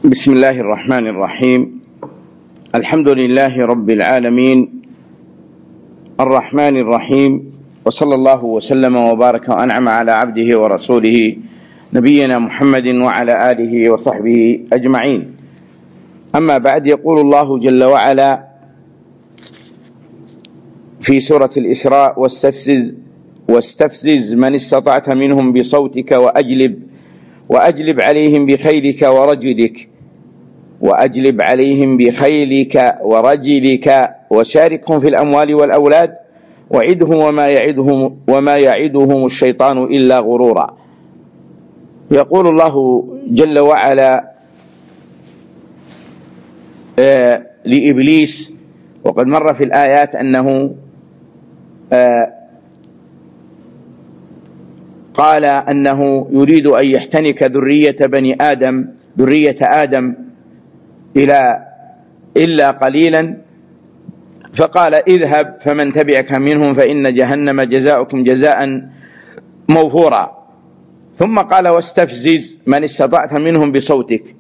بسم الله الرحمن الرحيم. الحمد لله رب العالمين الرحمن الرحيم، وصلى الله وسلم وبارك وأنعم على عبده ورسوله نبينا محمد وعلى آله وصحبه أجمعين. أما بعد، يقول الله جل وعلا في سورة الإسراء: واستفزز من استطعت منهم بصوتك وأجلب عليهم بخيلك ورجلك وشاركهم في الأموال والأولاد وعدهم وما يعدهم الشيطان إلا غرورا. يقول الله جل وعلا لإبليس، وقد مر في الآيات أنه قال أنه يريد أن يحتنك ذرية آدم إلا قليلا، فقال: اذهب فمن تبعك منهم فإن جهنم جزاؤكم جزاء موفورا. ثم قال: واستفزز من استطعت منهم بصوتك.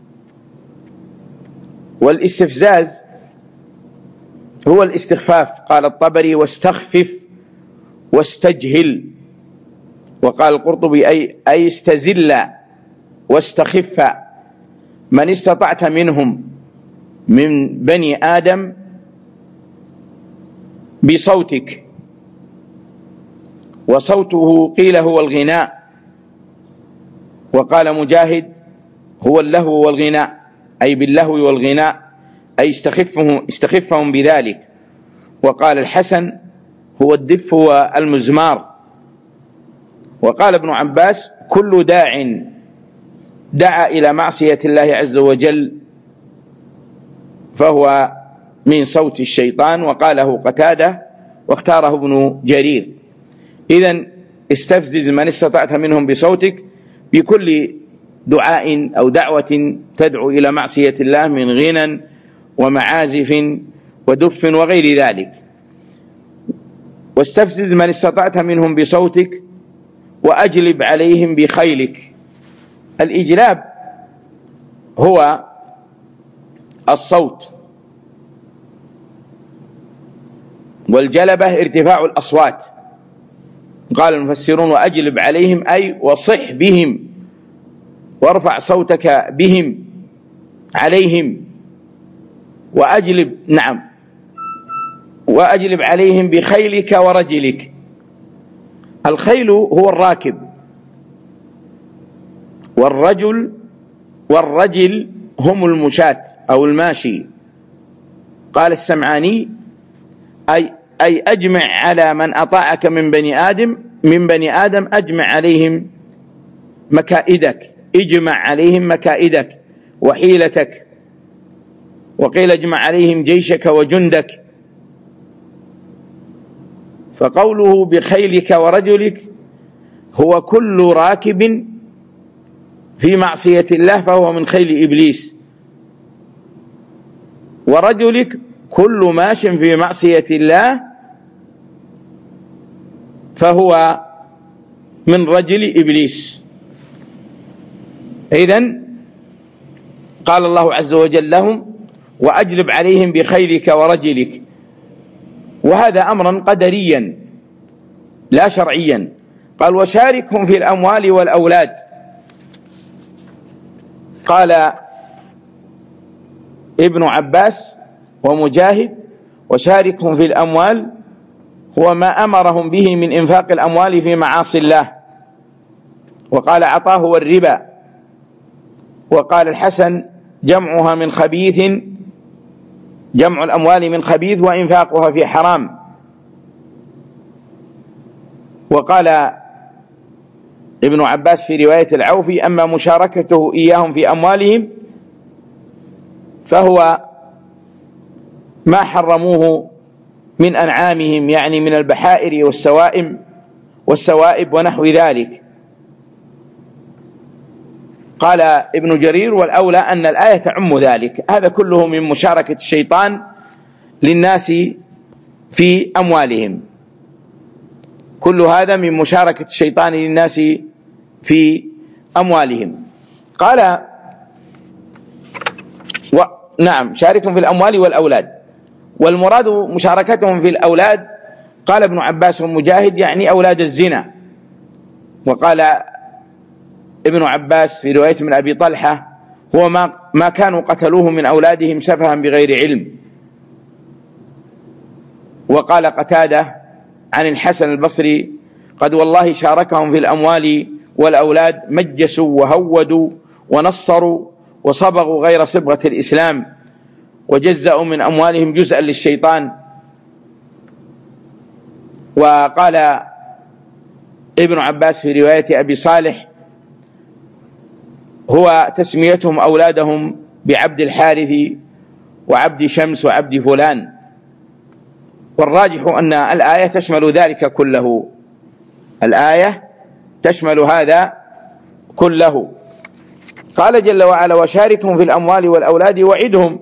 والاستفزاز هو الاستخفاف. قال الطبري: واستخفف واستجهل. وقال القرطبي: أي استزل واستخف من استطعت منهم من بني آدم بصوتك. وصوته قيل هو الغناء، وقال مجاهد: هو اللهو والغناء، أي باللهو والغناء، أي استخفهم بذلك. وقال الحسن: هو الدف والمزمار. وقال ابن عباس: كل داع دعا إلى معصية الله عز وجل فهو من صوت الشيطان. وقاله قتادة واختاره ابن جرير. إذن استفزز من استطعت منهم بصوتك بكل دعاء أو دعوة تدعو إلى معصية الله من غنى ومعازف ودف وغير ذلك. واستفزز من استطعت منهم بصوتك وأجلب عليهم بخيلك. الإجلاب هو الصوت، والجلبة ارتفاع الأصوات. قال المفسرون: وأجلب عليهم أي وصح بهم وارفع صوتك بهم عليهم. وأجلب عليهم بخيلك ورجلك. الخيل هو الراكب، والرجل هم المشاة أو الماشي. قال السمعاني: أي أجمع على من أطاعك من بني آدم أجمع عليهم مكائدك، اجمع عليهم مكائدك وحيلتك. وقيل اجمع عليهم جيشك وجندك. فقوله بخيلك ورجلك هو كل راكب في معصية الله فهو من خيل إبليس، ورجلك كل ماش في معصية الله فهو من رجل إبليس. إذن قال الله عز وجل لهم: وأجلب عليهم بخيلك ورجلك. وهذا أمرا قدريا لا شرعيا. قال: وشاركهم في الأموال والأولاد. قال ابن عباس ومجاهد: وشاركهم في الأموال هو ما أمرهم به من إنفاق الأموال في معاصي الله. وقال عطاه: هو الربا. وقال الحسن: جمع الأموال من خبيث وإنفاقها في حرام. وقال ابن عباس في رواية العوفي: أما مشاركته إياهم في أموالهم فهو ما حرموه من أنعامهم، يعني من البحائر والسوائب ونحو ذلك. قال ابن جرير: والأولى أن الآية تعم ذلك. هذا كله من مشاركة الشيطان للناس في أموالهم. كل هذا من مشاركة الشيطان للناس في أموالهم. قال نعم، شاركهم في الأموال والأولاد. والمراد مشاركتهم في الأولاد قال ابن عباس ومجاهد يعني أولاد الزنا. وقال ابن عباس في رواية من أبي طلحة هو ما كانوا قتلوه من أولادهم سفها بغير علم. وقال قتادة عن الحسن البصري قد والله شاركهم في الأموال والأولاد، مجسوا وهودوا ونصروا وصبغوا غير صبغة الإسلام، وجزأوا من أموالهم جزءا للشيطان. وقال ابن عباس في رواية أبي صالح هو تسميتهم أولادهم بعبد الحارث وعبد شمس وعبد فلان. والراجح أن الآية تشمل ذلك كله، الآية تشمل هذا كله. قال جل وعلا وشاركهم في الأموال والأولاد وعدهم.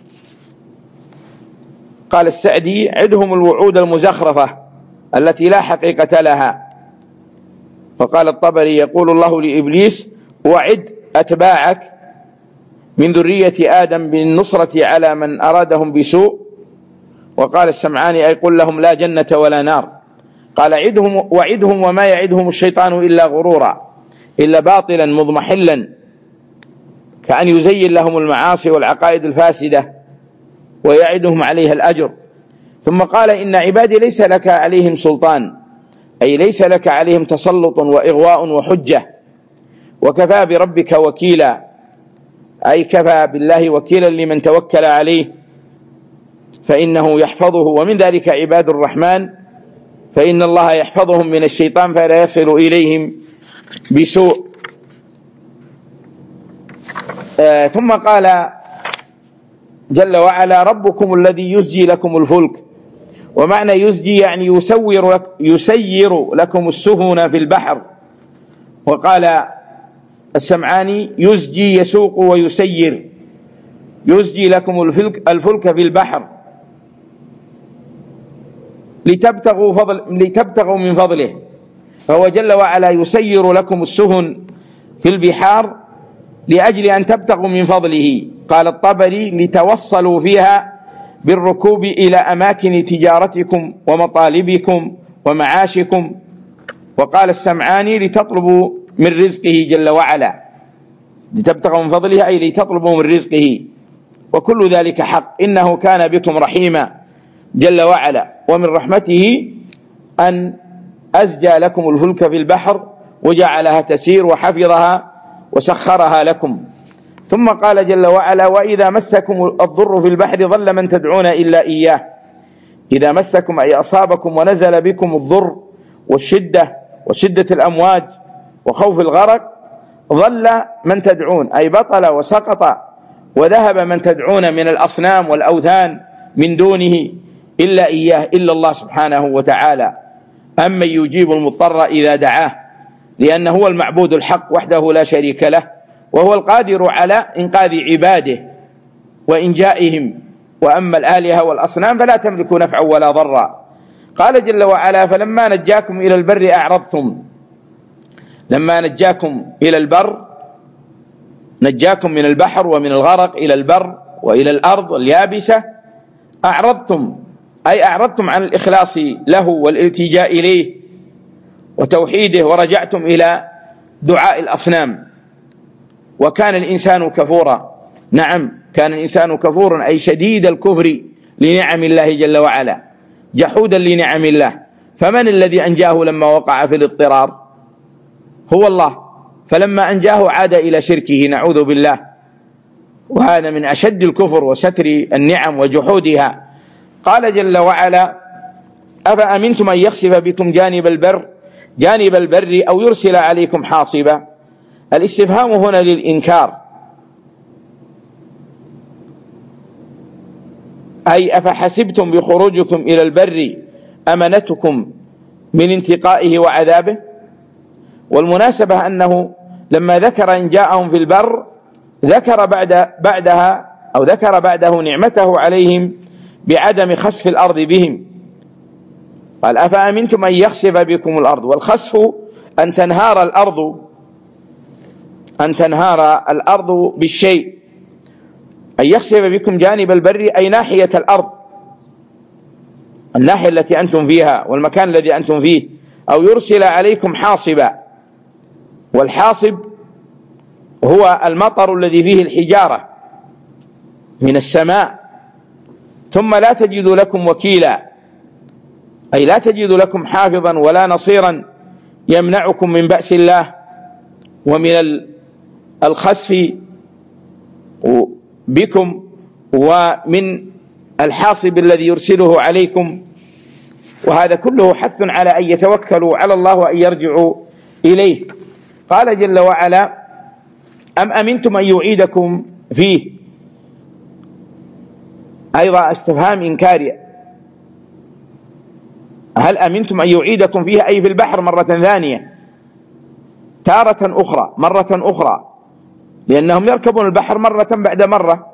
قال السعدي عدهم الوعود المزخرفة التي لا حقيقة لها. وقال الطبري يقول الله لإبليس وعد أتباعك من ذرية آدم بالنصرة على من أرادهم بسوء. وقال السمعاني أي قل لهم لا جنة ولا نار. قال عدهم وعدهم وما يعدهم الشيطان إلا غرورا، إلا باطلا مضمحلا، كأن يزين لهم المعاصي والعقائد الفاسدة ويعدهم عليها الأجر. ثم قال إن عبادي ليس لك عليهم سلطان، أي ليس لك عليهم تسلط وإغواء وحجة، وكفى بربك وكيلا، أي كفى بالله وكيلا لمن توكل عليه فإنه يحفظه. ومن ذلك عباد الرحمن فإن الله يحفظهم من الشيطان فلا يصل إليهم بسوء. ثم قال جل وعلا ربكم الذي يزجي لكم الفلك. ومعنى يزجي يعني يسير لكم السفن في البحر. وقال السمعاني يزجي يسوق ويسير، يزجي لكم الفلك في البحر لتبتغوا من فضله. فهو جل وعلا يسير لكم السفن في البحار لأجل أن تبتغوا من فضله. قال الطبري لتوصلوا فيها بالركوب إلى أماكن تجارتكم ومطالبكم ومعاشكم. وقال السمعاني لتطلبوا من رزقه جل وعلا، لتبتغوا من فضله أي لتطلبوا من رزقه. وكل ذلك حق، إنه كان بكم رحيما جل وعلا. ومن رحمته أن أزجى لكم الفلك في البحر وجعلها تسير وحفظها وسخرها لكم. ثم قال جل وعلا وإذا مسكم الضر في البحر ضل من تدعون إلا إياه. إذا مسكم أي أصابكم ونزل بكم الضر وشدة الأمواج وخوف الغرق، ضل من تدعون أي بطل وسقط وذهب من تدعون من الأصنام والأوثان من دونه إلا إياه، إلا الله سبحانه وتعالى. أمن يجيب المضطر إذا دعاه، لأنه هو المعبود الحق وحده لا شريك له، وهو القادر على إنقاذ عباده وإنجائهم. وأما الآلهة والأصنام فلا تملك نفعا ولا ضرا. قال جل وعلا فلما نجاكم إلى البر أعرضتم. لما نجاكم إلى البر، نجاكم من البحر ومن الغرق إلى البر وإلى الأرض اليابسة، أعرضتم أي أعرضتم عن الإخلاص له والالتجاء إليه وتوحيده، ورجعتم إلى دعاء الأصنام. وكان الإنسان كفورا. نعم، كان الإنسان كفورا أي شديد الكفر لنعم الله جل وعلا، جحودا لنعم الله. فمن الذي أنجاه لما وقع في الاضطرار؟ هو الله. فلما أنجاه عاد إلى شركه، نعوذ بالله. وهذا من أشد الكفر وستر النعم وجحودها. قال جل وعلا أفأمنتم أن يخسف بكم جانب البر أو يرسل عليكم حاصبا. الاستفهام هنا للإنكار، أي أفحسبتم بخروجكم إلى البر أمنتكم من انتقائه وعذابه. والمناسبة أنه لما ذكر إن جاءهم في البر ذكر بعده نعمته عليهم بعدم خسف الأرض بهم. قال أفأمنتم أن يخسف بكم الأرض. والخسف أن تنهار الأرض بالشيء، أن يخسف بكم جانب البر أي ناحية الأرض، الناحية التي أنتم فيها والمكان الذي أنتم فيه، أو يرسل عليكم حاصبا. والحاصب هو المطر الذي فيه الحجارة من السماء. ثم لا تجدوا لكم وكيلا، أي لا تجدوا لكم حافظا ولا نصيرا يمنعكم من بأس الله ومن الخسف بكم ومن الحاصب الذي يرسله عليكم. وهذا كله حث على أن يتوكلوا على الله وأن يرجعوا إليه. قال جل وعلا: أم أمنتم أن يعيدكم فيه، أيضا استفهام إنكاري. هل أمنتم أن يعيدكم فيه أي في البحر مرة ثانية، تارة أخرى، مرة أخرى، لأنهم يركبون البحر مرة بعد مرة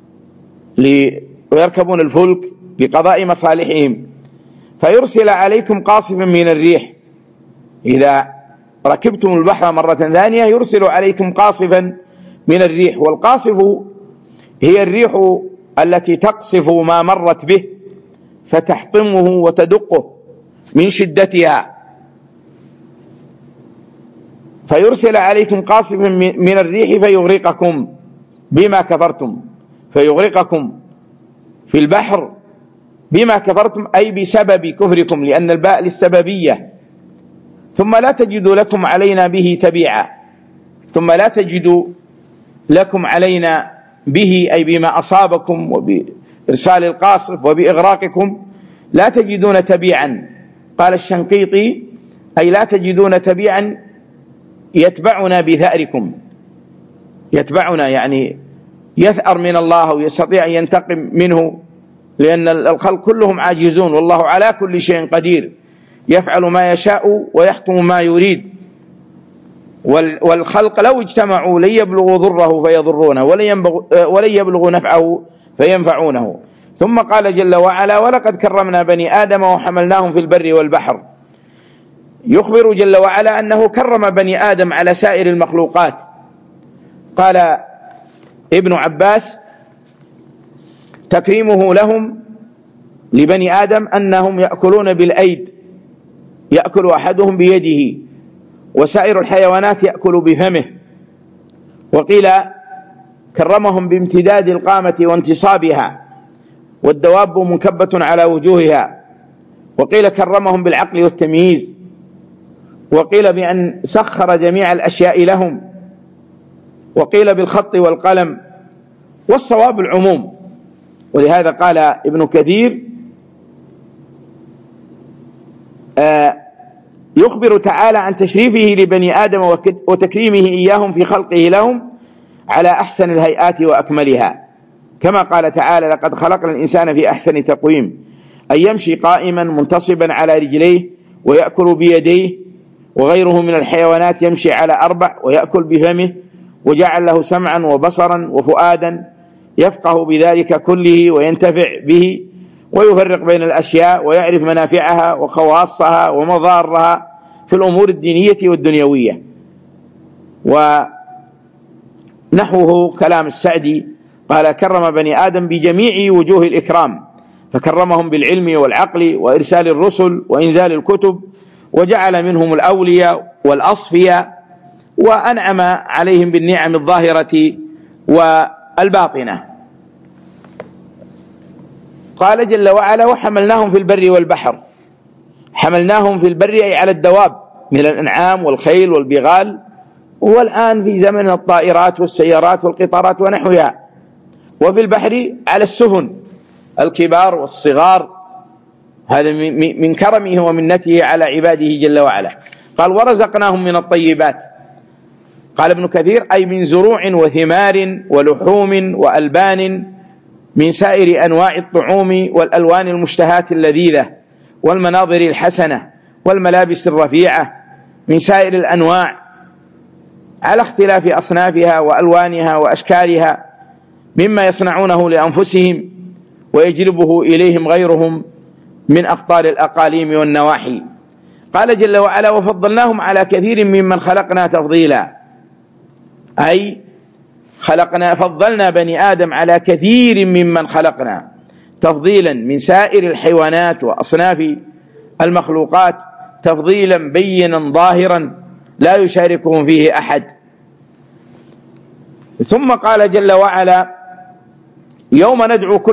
ويركبون الفلك لقضاء مصالحهم، فيرسل عليكم قاصفا من الريح. إذا ركبتم البحر مرة ثانية يرسل عليكم قاصفا من الريح. والقاصف هي الريح التي تقصف ما مرت به فتحطمه وتدقه من شدتها. فيرسل عليكم قاصفا من الريح فيغرقكم بما كفرتم، فيغرقكم في البحر بما كفرتم أي بسبب كفركم، لأن الباء للسببية. ثم لا تجدوا لكم علينا به تبيعا، ثم لا تجدوا لكم علينا به أي بما أصابكم وبإرسال القاصف وبإغراقكم لا تجدون تبيعا. قال الشنقيطي: أي لا تجدون تبيعا يتبعنا بثأركم، يتبعنا يعني يثأر من الله ويستطيع أن ينتقم منه، لأن الخلق كلهم عاجزون والله على كل شيء قدير، يفعل ما يشاء ويحكم ما يريد. والخلق لو اجتمعوا لن يبلغوا ضره فيضرونه ولن يبلغوا نفعه فينفعونه. ثم قال جل وعلا: ولقد كرمنا بني آدم وحملناهم في البر والبحر. يخبر جل وعلا أنه كرم بني آدم على سائر المخلوقات. قال ابن عباس: تكريمه لهم لبني آدم أنهم يأكلون بالأيد، يأكل أحدهم بيده، وسائر الحيوانات يأكل بفمه. وقيل كرمهم بامتداد القامة وانتصابها، والدواب منكبة على وجوهها. وقيل كرمهم بالعقل والتمييز. وقيل بأن سخر جميع الأشياء لهم. وقيل بالخط والقلم، والصواب العموم. ولهذا قال ابن كثير: يخبر تعالى عن تشريفه لبني آدم وتكريمه إياهم في خلقه لهم على أحسن الهيئات وأكملها، كما قال تعالى: لقد خلقنا الإنسان في أحسن تقويم، أن يمشي قائما منتصبا على رجليه ويأكل بيديه، وغيره من الحيوانات يمشي على 4 ويأكل بفمه، وجعل له سمعا وبصرا وفؤادا يفقه بذلك كله وينتفع به، ويفرق بين الأشياء ويعرف منافعها وخواصها ومضارها في الأمور الدينية والدنيوية. ونحوه كلام السعدي قال: كرم بني آدم بجميع وجوه الإكرام، فكرمهم بالعلم والعقل وإرسال الرسل وإنزال الكتب، وجعل منهم الأولياء والأصفياء، وأنعم عليهم بالنعم الظاهرة والباطنة. قال جل وعلا: وحملناهم في البر والبحر. حملناهم في البر أي على الدواب من الأنعام والخيل والبغال، والآن في زمن الطائرات والسيارات والقطارات ونحوها. وفي البحر على السفن الكبار والصغار، هذا من كرمه ومنته على عباده جل وعلا. قال: ورزقناهم من الطيبات. قال ابن كثير: أي من زروع وثمار ولحوم وألبان، من سائر أنواع الطعوم والألوان المشتهاة اللذيذة والمناظر الحسنة والملابس الرفيعة، من سائر الأنواع على اختلاف أصنافها وألوانها وأشكالها، مما يصنعونه لأنفسهم ويجلبه إليهم غيرهم من أقطار الأقاليم والنواحي. قال جل وعلا: وفضلناهم على كثير ممن خلقنا تفضيلا. أي فضلنا بني آدم على كثير ممن خلقنا تفضيلا من سائر الحيوانات وأصناف المخلوقات تفضيلا بينا ظاهرا لا يشاركهم فيه أحد. ثم قال جل وعلا: يوم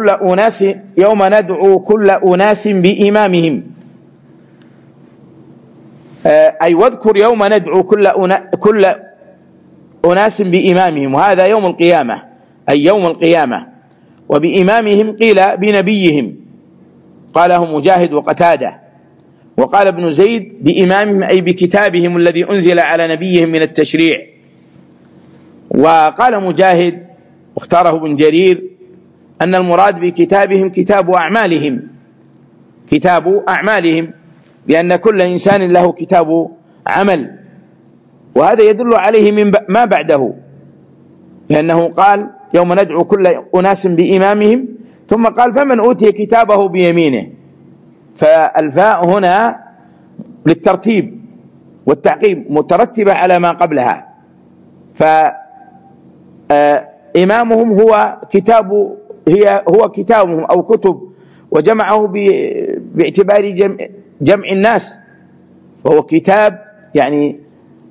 ندعو كل أناس بإمامهم، أي واذكر يوم ندعو كل أناس بإمامهم، وهذا يوم القيامة، أي يوم القيامة. وبإمامهم قيل بنبيهم، قاله مجاهد وقتادة. وقال ابن زيد بإمامهم أي بكتابهم الذي أنزل على نبيهم من التشريع. وقال مجاهد واختاره ابن جرير أن المراد بكتابهم كتاب أعمالهم، لأن كل إنسان له كتاب عمل، وهذا يدل عليه من ما بعده، لأنه قال يوم ندعو كل أناس بإمامهم، ثم قال فمن أوتي كتابه بيمينه، فالفاء هنا للترتيب والتعقيب مترتبة على ما قبلها. فإمامهم هو كتابهم أو كتب، وجمعه باعتبار جمع الناس، وهو كتاب يعني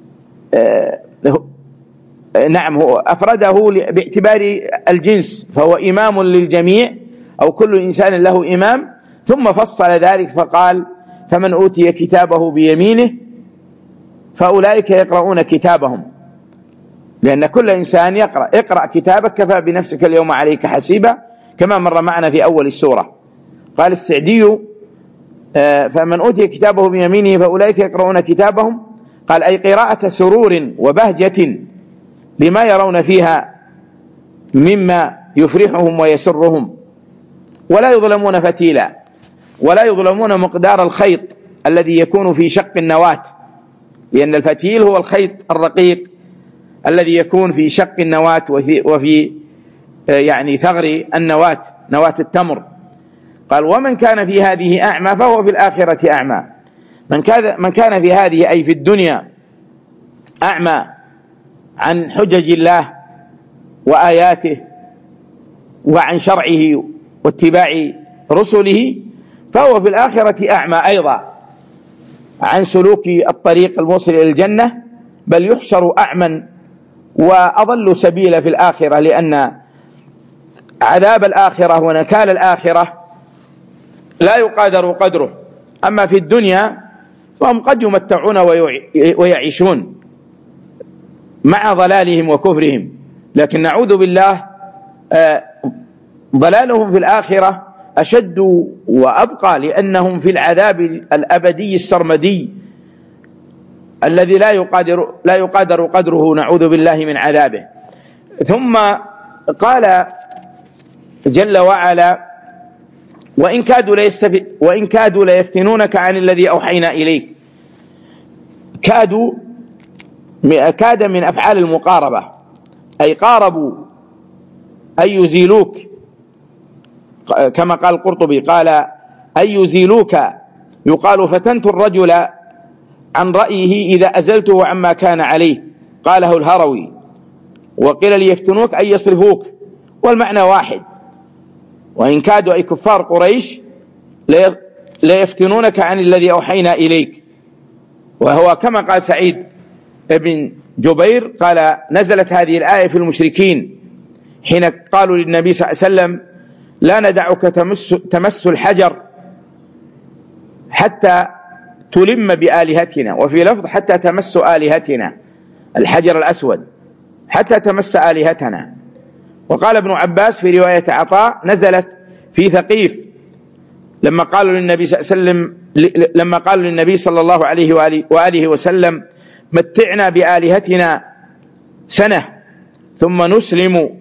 نعم، هو أفرده باعتبار الجنس، فهو إمام للجميع أو كل إنسان له إمام. ثم فصل ذلك فقال فمن أوتي كتابه بيمينه فأولئك يقرؤون كتابهم، لأن كل إنسان اقرأ كتابك كفى بنفسك اليوم عليك حسيبا، كما مر معنا في أول السورة. قال السعدي فمن أوتي كتابه بيمينه فأولئك يقرؤون كتابهم، قال أي قراءة سرور وبهجة لما يرون فيها مما يفرحهم ويسرهم، ولا يظلمون فتيلا، ولا يظلمون مقدار الخيط الذي يكون في شق النواة، لأن الفتيل هو الخيط الرقيق الذي يكون في شق النواة وفي يعني ثغر النواة، نواة التمر. قال ومن كان في هذه أعمى فهو في الآخرة أعمى. من كان في هذه أي في الدنيا أعمى عن حجج الله وآياته وعن شرعه واتباع رسله، فهو في الآخرة أعمى أيضا عن سلوك الطريق الموصل إلى الجنة، بل يحشر أعمى وأضل سبيل في الآخرة، لأن عذاب الآخرة ونكال الآخرة لا يقادر قدره. أما في الدنيا فهم قد يمتعون ويعيشون مع ضلالهم وكفرهم، لكن نعوذ بالله ضلالهم في الآخرة أشد وأبقى، لأنهم في العذاب الأبدي السرمدي الذي لا يقادر قدره، نعوذ بالله من عذابه. ثم قال جل وعلا وإن كادوا ليفتنونك عن الذي أوحينا إليك. كاد من أفعال المقاربة، أي قاربوا أي يزيلوك، كما قال القرطبي قال أي يزيلوك، يقال فتنت الرجل عن رأيه إذا أزلته عما كان عليه، قاله الهروي. وقيل ليفتنوك أي يصرفوك، والمعنى واحد. وإن كادوا أي كفار قريش ليفتنونك عن الذي أوحينا إليك، وهو كما قال سعيد ابن جبير قال نزلت هذه الآية في المشركين حين قالوا للنبي صلى الله عليه وسلم لا ندعك تمس الحجر حتى تلم بآلهتنا، وفي لفظ حتى تمس آلهتنا، الحجر الأسود حتى تمس آلهتنا. وقال ابن عباس في رواية عطاء نزلت في ثقيف لما قالوا للنبي صلى الله عليه وآله وسلم متعنا بآلهتنا سنة ثم نسلم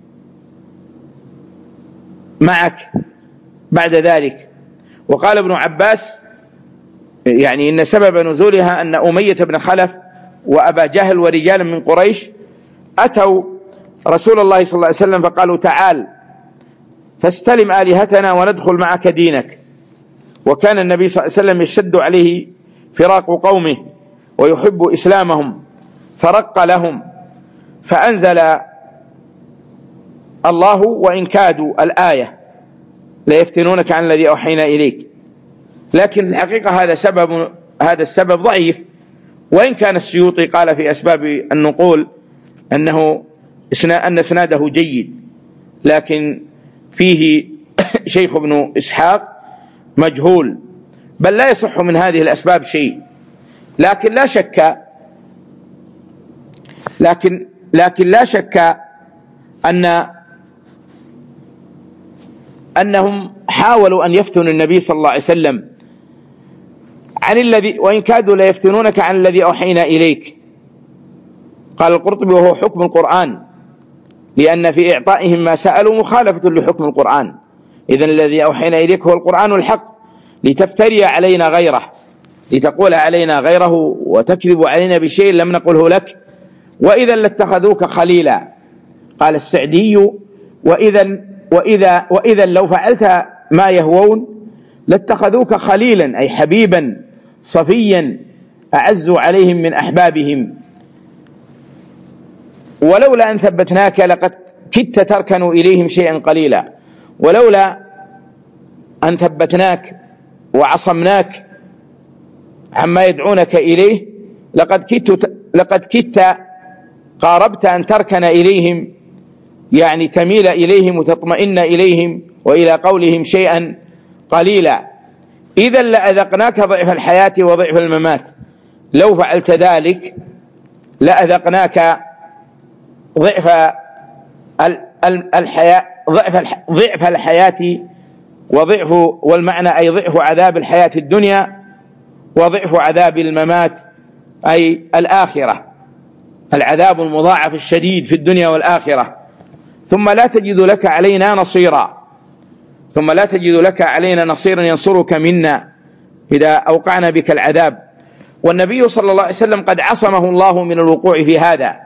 معك بعد ذلك. وقال ابن عباس يعني إن سبب نزولها أن أمية بن خلف وأبا جهل ورجال من قريش أتوا رسول الله صلى الله عليه وسلم فقالوا تعال فاستلم آلهتنا وندخل معك دينك. وكان النبي صلى الله عليه وسلم يشد عليه فراق قومه ويحب إسلامهم، فرق لهم، فأنزل الله وإن كادوا الآية ليفتنونك عن الذي أوحينا إليك، لكن الحقيقة هذا السبب ضعيف، وإن كان السيوطي قال في أسباب النقول أن إسناده جيد، لكن فيه شيخ ابن إسحاق مجهول، بل لا يصح من هذه الأسباب شيء. لكن لا شك أنهم حاولوا أن يفتنوا النبي صلى الله عليه وسلم عن الذي وإن كادوا ليفتنونك عن الذي أوحينا إليك. قال القرطبي وهو حكم القرآن، لأن في إعطائهم ما سألوا مخالفة لحكم القرآن. إذن الذي أوحينا إليك هو القرآن الحق، لتفتري علينا غيره، لتقول علينا غيره وتكذب علينا بشيء لم نقله لك، وإذا لاتخذوك خليلا. قال السعدي وإذا لو فعلت ما يهوون لاتخذوك خليلا، أي حبيبا صفيا أعز عليهم من أحبابهم، ولولا أن ثبتناك لقد كدت تركن إليهم شيئا قليلا. ولولا أن ثبتناك وعصمناك عما يدعونك إليه لقد كدت قاربت أن تركن إليهم، يعني تميل إليهم وتطمئن إليهم وإلى قولهم شيئا قليلا. إذا لأذقناك ضعف الحياة وضعف الممات. لو فعلت ذلك لأذقناك ضعف الحياة وضعف، والمعنى أي ضعف عذاب الحياة الدنيا وضعف عذاب الممات أي الآخرة، العذاب المضاعف الشديد في الدنيا والآخرة. ثم لا تجد لك علينا نصيرا ينصرك منا إذا أوقعنا بك العذاب. والنبي صلى الله عليه وسلم قد عصمه الله من الوقوع في هذا،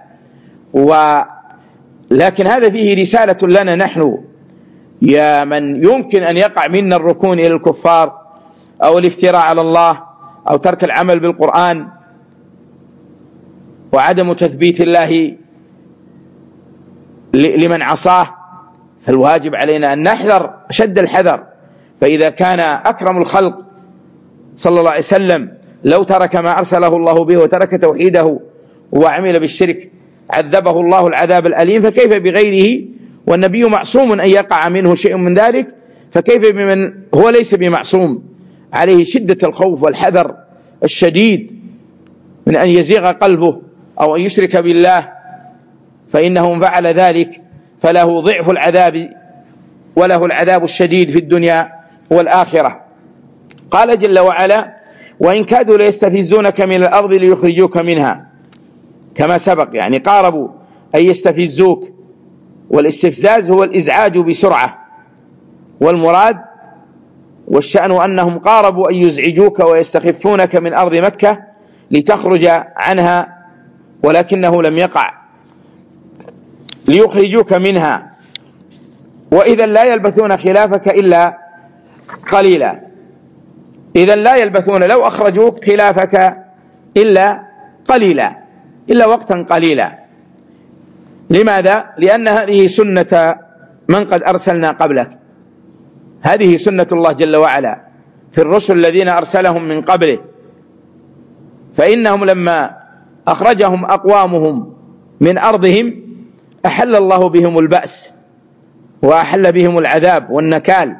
لكن هذا فيه رسالة لنا نحن، يا من يمكن أن يقع منا الركون إلى الكفار أو الافتراء على الله أو ترك العمل بالقرآن وعدم تثبيت الله لمن عصاه، فالواجب علينا أن نحذر شد الحذر. فإذا كان أكرم الخلق صلى الله عليه وسلم لو ترك ما أرسله الله به وترك توحيده وعمل بالشرك عذبه الله العذاب الأليم، فكيف بغيره؟ والنبي معصوم أن يقع منه شيء من ذلك، فكيف بمن هو ليس بمعصوم؟ عليه شدة الخوف والحذر الشديد من أن يزيغ قلبه أو أن يشرك بالله، فإنه إن فعل ذلك فله ضعف العذاب وله العذاب الشديد في الدنيا والآخرة. قال جل وعلا: وإن كادوا ليستفزونك من الأرض ليخرجوك منها، كما سبق، يعني قاربوا أن يستفزوك، والاستفزاز هو الإزعاج بسرعة، والمراد والشأن أنهم قاربوا أن يزعجوك ويستخفونك من أرض مكة لتخرج عنها، ولكنه لم يقع، ليخرجوك منها، وإذا لا يلبثون خلافك إلا قليلا. إذا لا يلبثون لو أخرجوك خلافك إلا قليلا، إلا وقتا قليلا. لماذا؟ لأن هذه سنة من قد أرسلنا قبلك، هذه سنة الله جل وعلا في الرسل الذين أرسلهم من قبله، فإنهم لما أخرجهم أقوامهم من أرضهم أحل الله بهم البأس وأحل بهم العذاب والنكال.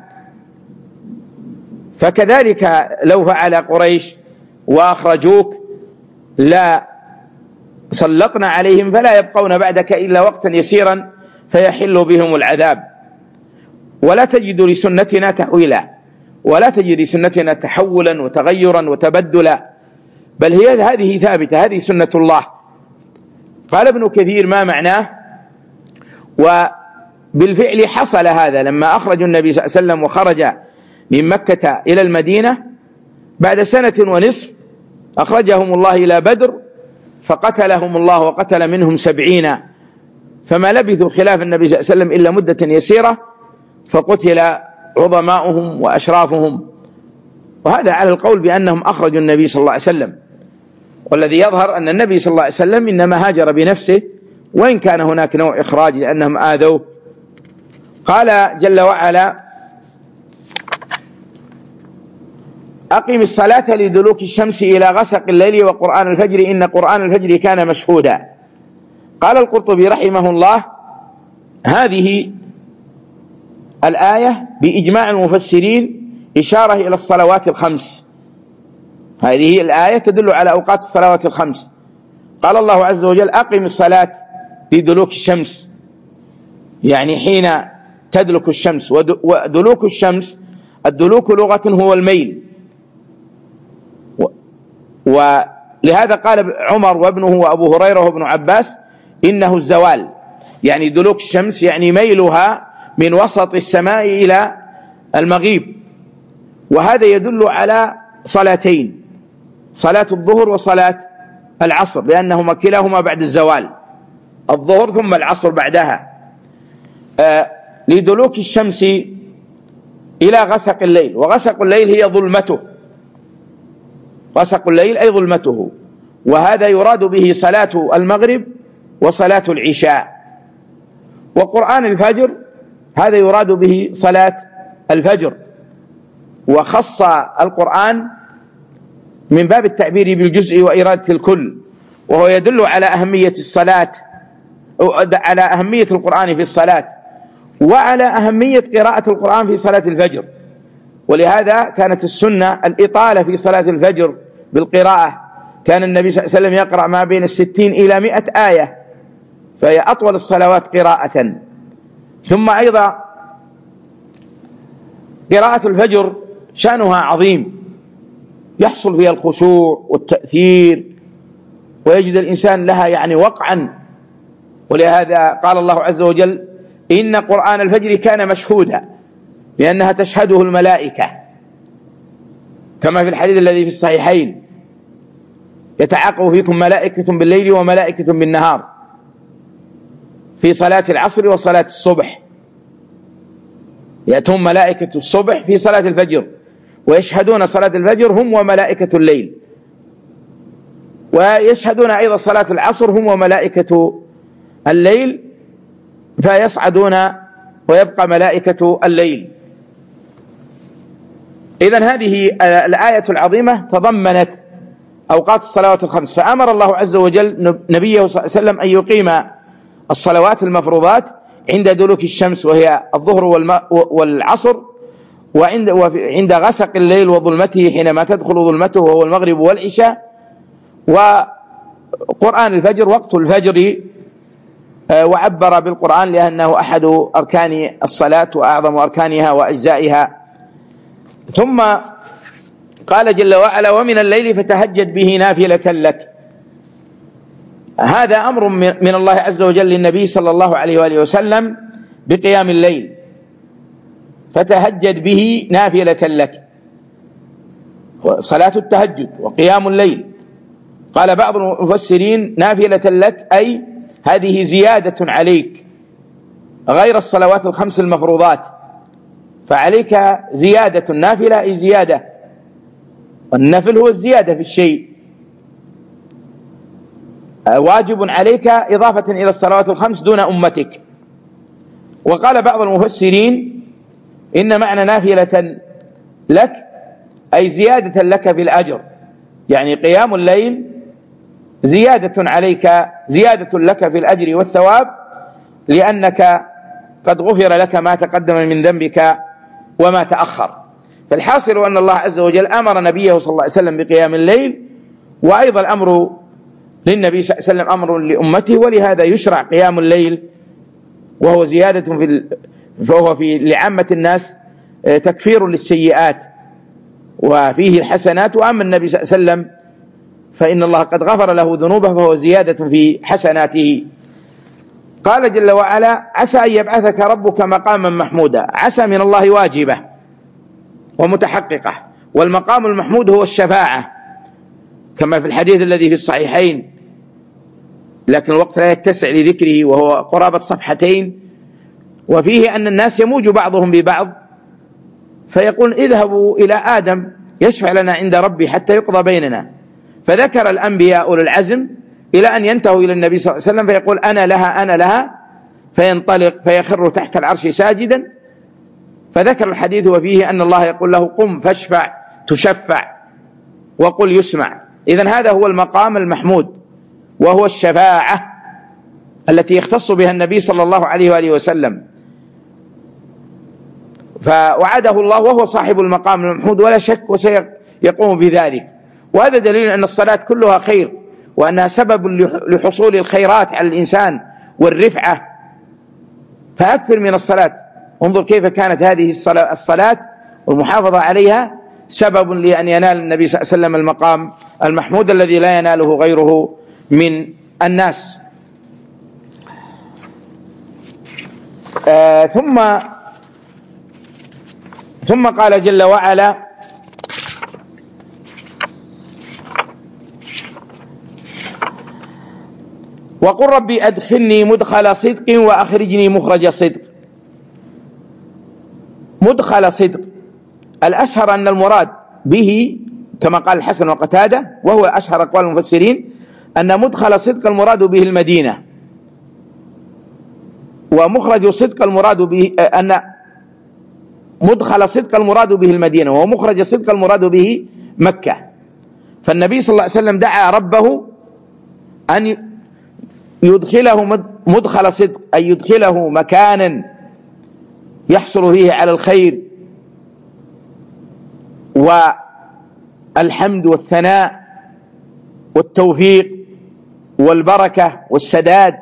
فكذلك لو فعل قريش وأخرجوك لا سلطنا عليهم فلا يبقون بعدك إلا وقتا يسيرا فيحل بهم العذاب. ولا تجد لسنتنا تحويلا، ولا تجد لسنتنا تحولا وتغيرا وتبدلا، بل هي هذه ثابتة، هذه سنة الله. قال ابن كثير: ما معناه؟ وبالفعل حصل هذا لما أخرجوا النبي صلى الله عليه وسلم وخرج من مكة إلى المدينة بعد 1.5 سنة، أخرجهم الله إلى بدر فقتلهم الله وقتل منهم 70، فما لبثوا خلاف النبي صلى الله عليه وسلم إلا مدة يسيرة فقتل عظماؤهم وأشرافهم. وهذا على القول بأنهم أخرجوا النبي صلى الله عليه وسلم، والذي يظهر أن النبي صلى الله عليه وسلم إنما هاجر بنفسه، وإن كان هناك نوع إخراج لأنهم آذوه قال جل وعلا: أقم الصلاة لدلوك الشمس إلى غسق الليل وقرآن الفجر إن قرآن الفجر كان مشهودا. قال القرطبي رحمه الله: هذه الآية بإجماع المفسرين إشارة إلى الصلوات الخمس. هذه الآية تدل على أوقات الصلوات الخمس. قال الله عز وجل: أقم الصلاة لدلوك الشمس، يعني حين تدلك الشمس. ودلوك الشمس، الدلوك لغة هو الميل، ولهذا قال عمر وابنه وأبو هريرة وابن عباس: إنه الزوال، يعني دلوك الشمس يعني ميلها من وسط السماء إلى المغيب. وهذا يدل على صلاتين: صلاة الظهر وصلاة العصر، لأنهما كلاهما بعد الزوال، الظهر ثم العصر بعدها. لدلوك الشمس إلى غسق الليل، وغسق الليل هي ظلمته، غسق الليل أي ظلمته، وهذا يراد به صلاة المغرب وصلاة العشاء. وقرآن الفجر هذا يراد به صلاة الفجر، وخص القرآن من باب التعبير بالجزء وإرادة الكل، وهو يدل على أهمية الصلاة، على أهمية القرآن في الصلاة، وعلى أهمية قراءة القرآن في صلاة الفجر. ولهذا كانت السنة الإطالة في صلاة الفجر بالقراءة. كان النبي صلى الله عليه وسلم يقرأ ما بين 60 إلى 100 آية، فهي أطول الصلوات قراءة. ثم أيضا قراءة الفجر شأنها عظيم، يحصل فيها الخشوع والتأثير، ويجد الإنسان لها يعني وقعا. ولهذا قال الله عز وجل: إن قرآن الفجر كان مشهودا، لأنها تشهده الملائكة، كما في الحديث الذي في الصحيحين: يتعاقب فيكم ملائكة بالليل وملائكة بالنهار في صلاة العصر وصلاة الصبح. يأتون ملائكة الصبح في صلاة الفجر، ويشهدون صلاة الفجر هم وملائكة الليل، ويشهدون أيضا صلاة العصر هم وملائكة الليل، فيصعدون ويبقى ملائكة الليل. إذن هذه الآية العظيمة تضمنت أوقات الصلوات الخمس، فأمر الله عز وجل نبيه صلى الله عليه وسلم أن يقيم الصلوات المفروضات عند دلوك الشمس، وهي الظهر والعصر، وعند غسق الليل وظلمته حينما تدخل ظلمته وهو المغرب والعشاء، وقرآن الفجر وقت الفجر. وعبر بالقرآن لأنه أحد أركان الصلاة وأعظم أركانها وأجزائها. ثم قال جل وعلا: ومن الليل فتهجد به نافلة لك. هذا أمر من الله عز وجل للنبي صلى الله عليه وآله وسلم بقيام الليل، فتهجد به نافلة لك، صلاة التهجد وقيام الليل. قال بعض المفسرين: نافلة لك أي هذه زيادة عليك غير الصلوات الخمس المفروضات، فعليك زيادة. النافلة أي زيادة، والنفل هو الزيادة في الشيء. واجب عليك إضافة إلى الصلوات الخمس دون أمتك. وقال بعض المفسرين: إن معنى نافلة لك أي زيادة لك في الأجر، يعني قيام الليل زيادة عليك، زيادة لك في الأجر والثواب، لأنك قد غفر لك ما تقدم من ذنبك وما تأخر. فالحاصل أن الله عز وجل أمر نبيه صلى الله عليه وسلم بقيام الليل، وأيضا الأمر للنبي صلى الله عليه وسلم أمر لأمته، ولهذا يشرع قيام الليل، وهو زيادة فهو لعامة الناس تكفير للسيئات وفيه الحسنات. وأما النبي صلى الله عليه وسلم فإن الله قد غفر له ذنوبه، فهو زيادة في حسناته. قال جل وعلا: عسى أن يبعثك ربك مقاما محمودا. عسى من الله واجبة ومتحققة، والمقام المحمود هو الشفاعة، كما في الحديث الذي في الصحيحين، لكن الوقت لا يتسع لذكره، وهو قرابة صفحتين، وفيه أن الناس يموج بعضهم ببعض، فيقول: اذهبوا إلى آدم يشفع لنا عند ربي حتى يقضى بيننا. فذكر الأنبياء أولو العزم إلى أن ينتهوا إلى النبي صلى الله عليه وسلم، فيقول: أنا لها أنا لها، فينطلق فيخر تحت العرش ساجدا، فذكر الحديث وفيه أن الله يقول له قم فاشفع تشفع وقل يسمع. إذن هذا هو المقام المحمود، وهو الشفاعة التي يختص بها النبي صلى الله عليه وآله وسلم، فوعده الله وهو صاحب المقام المحمود ولا شك وسيقوم بذلك. وهذا دليل أن الصلاة كلها خير، وأنها سبب لحصول الخيرات على الإنسان والرفعة، فأكثر من الصلاة. انظر كيف كانت هذه الصلاة والمحافظة عليها سبب لأن ينال النبي صلى الله عليه وسلم المقام المحمود الذي لا يناله غيره من الناس. ثم قال جل وعلا: وقل ربي أدخلني مدخل صدق وأخرجني مخرج صدق. مدخل صدق الأشهر أن المراد به كما قال الحسن وقتادة، وهو أشهر أقوال المفسرين، أن مدخل صدق المراد به المدينة، ومخرج صدق المراد به أن مدخل صدق المراد به المدينة، ومخرج صدق المراد به مكة. فالنبي صلى الله عليه وسلم دعا ربه أن يدخله مدخل صدق، أي يدخله مكانا يحصل فيه على الخير والحمد والثناء والتوفيق والبركة والسداد،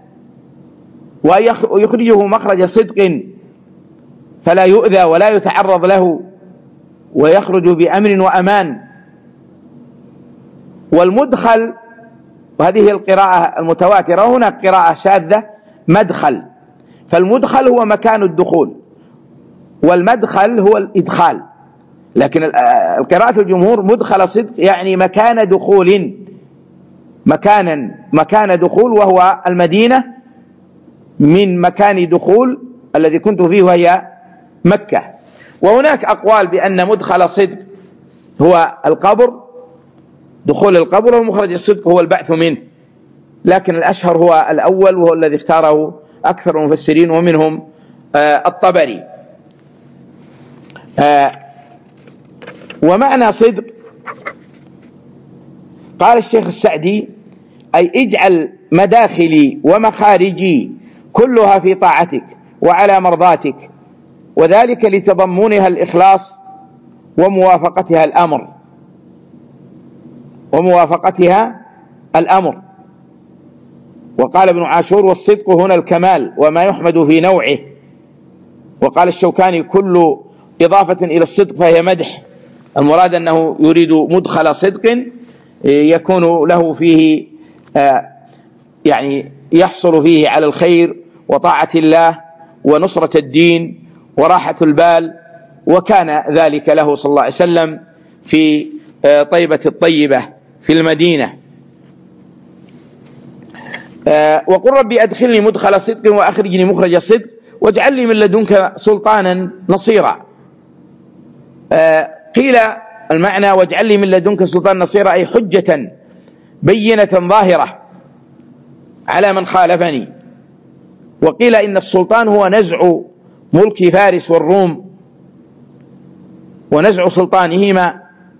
ويخرجه مخرج صدق فلا يؤذى ولا يتعرض له، ويخرج بأمن وأمان. والمدخل، وهذه القراءة المتواترة، هنا قراءة شاذة مدخل، فالمدخل هو مكان الدخول، والمدخل هو الإدخال، لكن القراءة الجمهور مدخل صدق يعني مكان دخول، مكان دخول، وهو المدينة من مكان دخول الذي كنت فيه وهي مكة. وهناك أقوال بأن مدخل صدق هو القبر، دخول القبر، ومخرج الصدق هو البعث منه، لكن الأشهر هو الأول، وهو الذي اختاره أكثر المفسرين ومنهم الطبري. ومعنى صدق قال الشيخ السعدي: أي اجعل مداخلي ومخارجي كلها في طاعتك وعلى مرضاتك، وذلك لتضمنها الإخلاص وموافقتها الأمر. وقال ابن عاشور: والصدق هنا الكمال وما يحمد في نوعه. وقال الشوكاني: كل إضافة إلى الصدق فهي مدح، المراد أنه يريد مدخل صدق يكون له فيه يعني يحصل فيه على الخير وطاعة الله ونصرة الدين وراحة البال، وكان ذلك له صلى الله عليه وسلم في طيبة الطيبة في المدينة. وقل ربي أدخلني مدخل صدق وأخرجني مخرج صدق واجعل لي من لدنك سلطانا نصيرا. قيل المعنى واجعل لي من لدنك سلطانا نصيرا أي حجة بينة ظاهرة على من خالفني. وقيل إن السلطان هو نزع ملك فارس والروم ونزع سلطانهما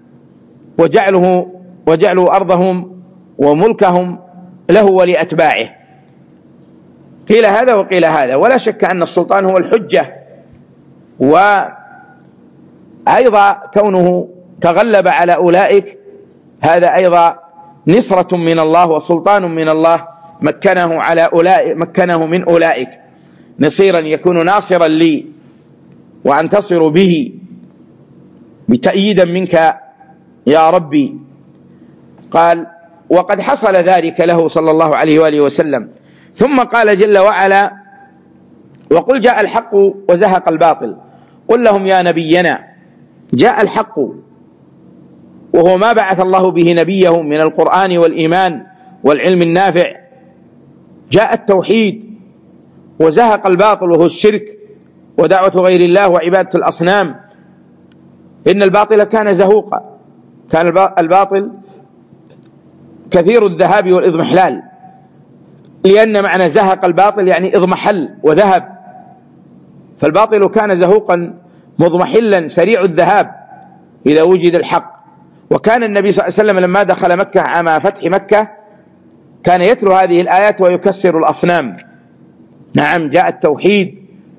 وجعلوا أرضهم وملكهم له ولأتباعه. قيل هذا وقيل هذا، ولا شك أن السلطان هو الحجة، وأيضا كونه تغلب على أولئك هذا أيضا نصرة من الله وسلطان من الله مكنه من أولئك نصيرا يكون ناصرا لي وأنتصر به بتأييدا منك يا ربي. قال: وقد حصل ذلك له صلى الله عليه وآله وسلم. ثم قال جل وعلا: وقل جاء الحق وزهق الباطل. قل لهم يا نبينا جاء الحق، وهو ما بعث الله به نبيه من القرآن والإيمان والعلم النافع. جاء التوحيد، وزهق الباطل وهو الشرك ودعوة غير الله وعبادة الأصنام. إن الباطل كان زهوقا، كان الباطل كثير الذهاب والإضمحلال، لأن معنى زهق الباطل يعني اضمحل وذهب، فالباطل كان زهوقا مضمحلا سريع الذهاب إذا وجد الحق. وكان النبي صلى الله عليه وسلم لما دخل مكة عام فتح مكة كان يتلو هذه الآيات ويكسر الأصنام. نعم، جاء التوحيد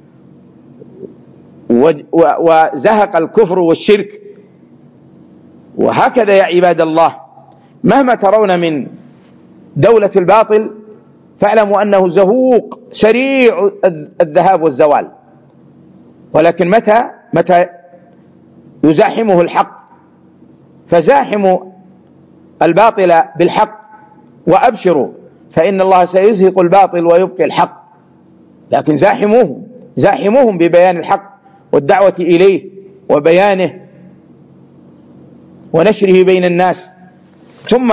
وزهق الكفر والشرك. وهكذا يا عباد الله، مهما ترون من دولة الباطل فاعلموا أنه زهوق سريع الذهاب والزوال، ولكن متى يزاحمه الحق، فزاحموا الباطل بالحق وأبشروا، فإن الله سيزهق الباطل ويبقي الحق. لكن زاحموهم ببيان الحق والدعوة إليه وبيانه ونشره بين الناس. ثم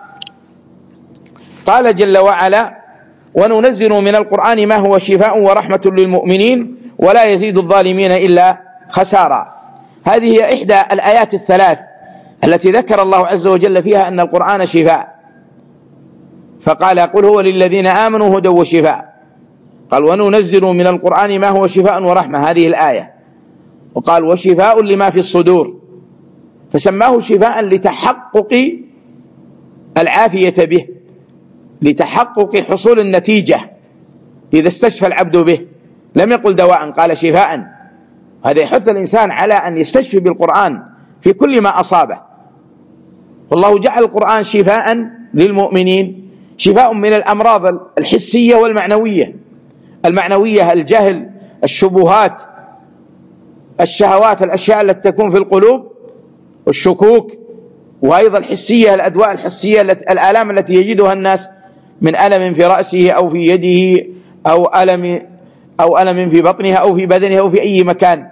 قال جل وعلا: وننزل من القرآن ما هو شفاء ورحمة للمؤمنين ولا يزيد الظالمين إلا خسارا. هذه هي إحدى الآيات الثلاث التي ذكر الله عز وجل فيها أن القرآن شفاء، فقال: قل هو للذين آمنوا هدى وشفاء. قال: وننزل من القرآن ما هو شفاء ورحمة، هذه الآية. وقال: وشفاء لما في الصدور، فسماه شفاء لتحقق العافية به، لتحقق حصول النتيجة إذا استشفى العبد به. لم يقل دواء، قال شفاء. هذا يحث الإنسان على أن يستشفي بالقرآن في كل ما أصابه. والله جعل القرآن شفاء للمؤمنين، شفاء من الأمراض الحسية والمعنوية. المعنوية الجهل، الشبهات، الشهوات، الأشياء التي تكون في القلوب، والشكوك. وأيضا الحسية، الأدواء الحسية، الآلام التي يجدها الناس من ألم في رأسه أو في يده أو ألم في بطنها أو في بدنها أو في أي مكان.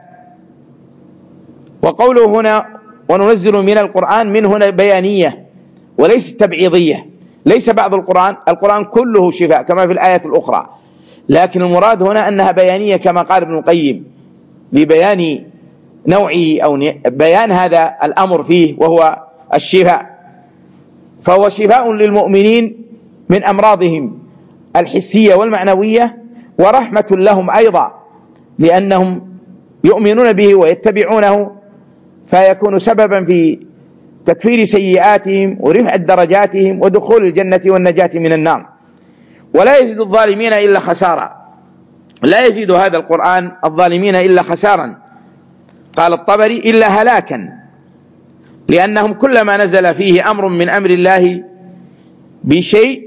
وقوله هنا وننزل من القرآن، من هنا بيانية وليس تبعيضية. ليس بعض القرآن كله شفاء كما في الآية الأخرى، لكن المراد هنا أنها بيانية كما قال ابن القيم، لبيان نوعه أو بيان هذا الأمر فيه وهو الشفاء. فهو شفاء للمؤمنين من أمراضهم الحسية والمعنوية، ورحمة لهم أيضا لأنهم يؤمنون به ويتبعونه، فيكون سببا في تكفير سيئاتهم ورفع درجاتهم ودخول الجنة والنجاة من النار. ولا يزيد الظالمين إلا خسارا، لا يزيد هذا القرآن الظالمين إلا خسارا. قال الطبري: إلا هلاكا، لأنهم كلما نزل فيه أمر من أمر الله بشيء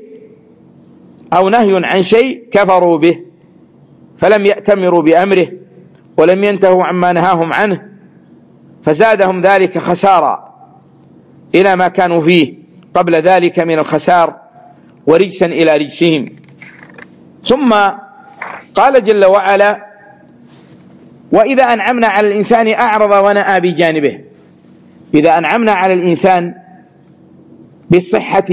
أو نهي عن شيء كفروا به، فلم يأتمروا بأمره ولم ينتهوا عما نهاهم عنه، فزادهم ذلك خسارا إلى ما كانوا فيه قبل ذلك من الخسار ورجسا إلى رجسهم. ثم قال جل وعلا: وإذا أنعمنا على الإنسان أعرض ونأى بجانبه. إذا أنعمنا على الإنسان بالصحة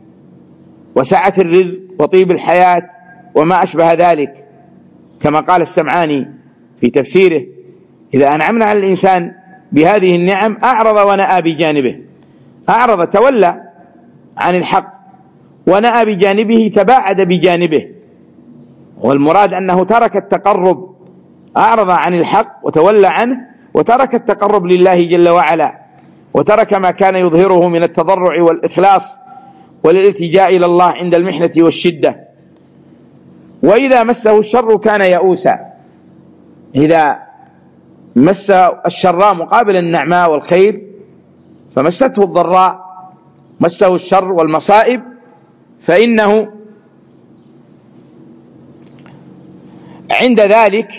وسعة الرزق وطيب الحياة وما أشبه ذلك، كما قال السمعاني في تفسيره: إذا أنعمنا على الإنسان بهذه النعم أعرض ونأى بجانبه. أعرض تولى عن الحق، ونأى بجانبه تباعد بجانبه. والمراد أنه ترك التقرب، أعرض عن الحق وتولى عنه وترك التقرب لله جل وعلا، وترك ما كان يظهره من التضرع والإخلاص والالتجاء إلى الله عند المحنة والشدة. وإذا مسه الشر كان يئوسا، إذا مس الشراء مقابل النعماء والخير فمسته الضراء، مسه الشر والمصائب، فإنه عند ذلك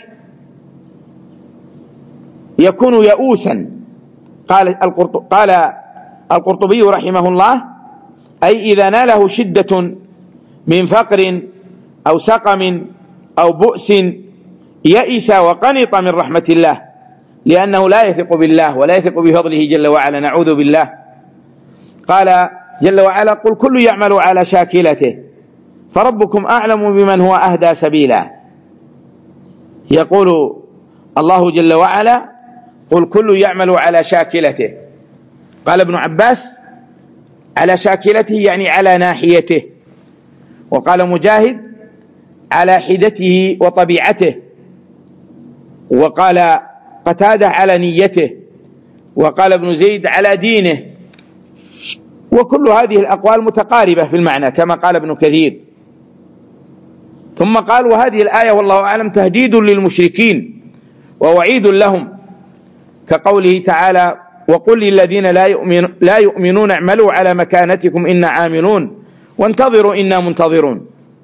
يكون يئوسا. قال القرطبي رحمه الله: أي إذا ناله شدة من فقر أو سقم أو بؤس يئس وقنط من رحمة الله، لأنه لا يثق بالله ولا يثق بفضله جل وعلا، نعوذ بالله. قال جل وعلا: قل كل يعمل على شاكلته فربكم أعلم بمن هو أهدى سبيلا. يقول الله جل وعلا: قل كل يعمل على شاكلته. قال ابن عباس: على شاكلته يعني على ناحيته. وقال مجاهد: على حدته وطبيعته، وقال قتادة على نيته، وقال ابن زيد على دينه، وكل هذه الأقوال متقاربة في المعنى كما قال ابن كثير. ثم قال: وهذه الآية والله أعلم تهديد للمشركين ووعيد لهم، كقوله تعالى: وقل للذين لا يؤمنون اعملوا على مكانتكم إنا عاملون وانتظروا إنا منتظرون.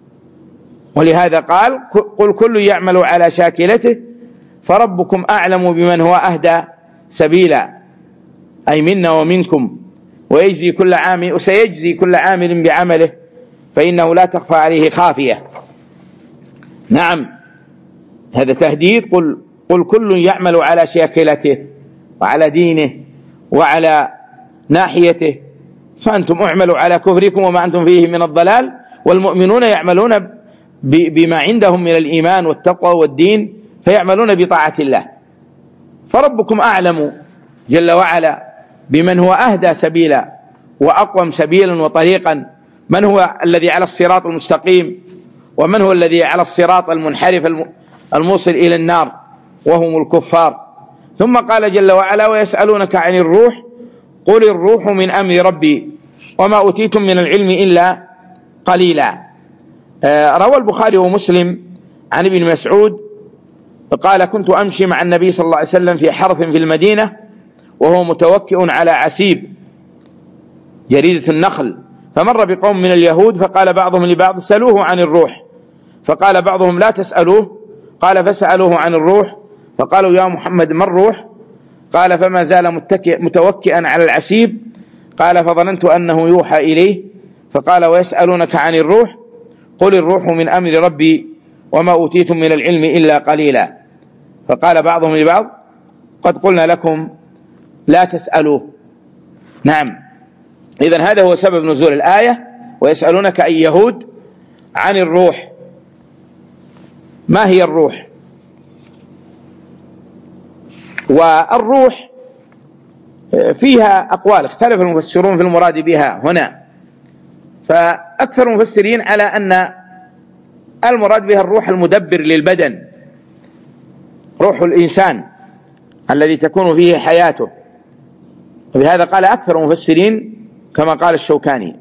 ولهذا قال: قل كل يعمل على شاكلته فربكم أعلم بمن هو أهدى سبيلا، أي منا ومنكم، وسيجزي كل عامل بعمله فإنه لا تخفى عليه خافية. نعم، هذا تهديد. قل كل يعمل على شاكلته وعلى دينه وعلى ناحيته، فأنتم اعملوا على كفركم وما أنتم فيه من الضلال، والمؤمنون يعملون بما عندهم من الإيمان والتقوى والدين، فيعملون بطاعة الله. فربكم أعلم جل وعلا بمن هو أهدى سبيلا وأقوم سبيلا وطريقا، من هو الذي على الصراط المستقيم ومن هو الذي على الصراط المنحرف الموصل إلى النار وهم الكفار. ثم قال جل وعلا: ويسألونك عن الروح قل الروح من أمر ربي وما أوتيتم من العلم إلا قليلا. روى البخاري ومسلم عن ابن مسعود قال: كنت أمشي مع النبي صلى الله عليه وسلم في حرث في المدينة وهو متوكئ على عسيب جريدة النخل، فمر بقوم من اليهود فقال بعضهم لبعض: سألوه عن الروح. فقال بعضهم: لا تسألوه. قال: فسألوه عن الروح فقالوا: يا محمد ما الروح؟ قال: فما زال متوكئا على العسيب. قال: فظننت أنه يوحى إليه. فقال: ويسألونك عن الروح قل الروح من أمر ربي وما أوتيتم من العلم إلا قليلا. فقال بعضهم لبعض: قد قلنا لكم لا تسألوه. نعم، إذن هذا هو سبب نزول الآية: ويسألونك أي يهود عن الروح. ما هي الروح؟ والروح فيها أقوال، اختلف المفسرون في المراد بها هنا، فأكثر المفسرين على أن المراد بها الروح المدبر للبدن، روح الإنسان الذي تكون فيه حياته، وبهذا قال أكثر المفسرين كما قال الشوكاني.